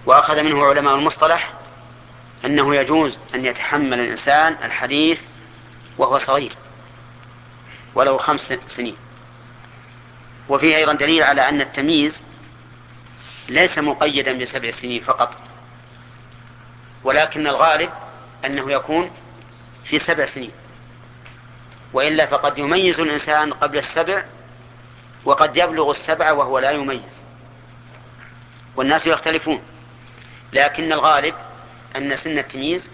وأخذ منه علماء المصطلح أنه يجوز أن يتحمل الإنسان الحديث وهو صغير ولو 5 سنين. وفيه أيضا دليل على أن التمييز ليس مقيدا ب7 سنين فقط، ولكن الغالب أنه يكون في 7 سنين، وإلا فقد يميز الإنسان قبل 7 وقد يبلغ 7 وهو لا يميز، والناس يختلفون، لكن الغالب أن سن التمييز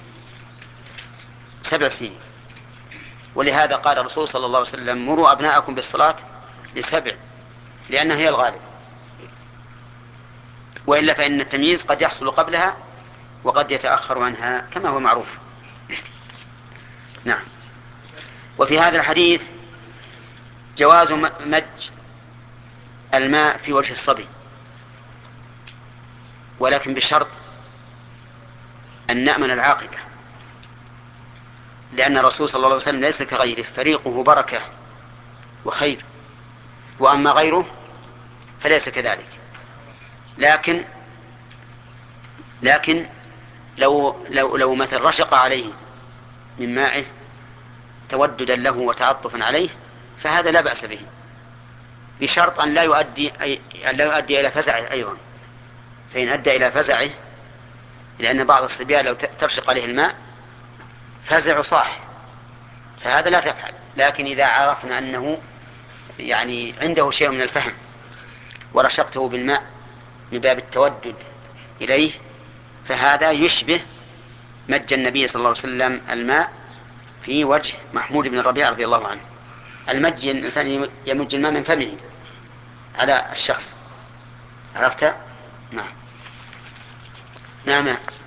7 سنين. ولهذا قال الرسول صلى الله عليه وسلم: مروا أبناءكم بالصلاة ل7، لأنها هي الغالب، وإلا فإن التمييز قد يحصل قبلها وقد يتأخر عنها كما هو معروف. نعم. وفي هذا الحديث جواز مج الماء في وجه الصبي، ولكن بشرط أن نأمن العاقبة، لأن الرسول صلى الله عليه وسلم ليس كغيره، فريقه بركة وخير، وأما غيره فليس كذلك. لكن لو مثل رشق عليه من مائه توددا له وتعطفا عليه فهذا لا بأس به، بشرط أن لا يؤدي إلى فزعه أيضا. فإن أدى إلى فزعه، لأن بعض الصبيان لو ترشق عليه الماء فزع صاح، فهذا لا تفعل. لكن إذا عرفنا أنه يعني عنده شيء من الفهم ورشقته بالماء من باب التودد إليه، فهذا يشبه مج النبي صلى الله عليه وسلم الماء في وجه محمود بن الربيع رضي الله عنه. المج الإنسان يمج الماء من فمه على الشخص، عرفت؟ نعم. نعم.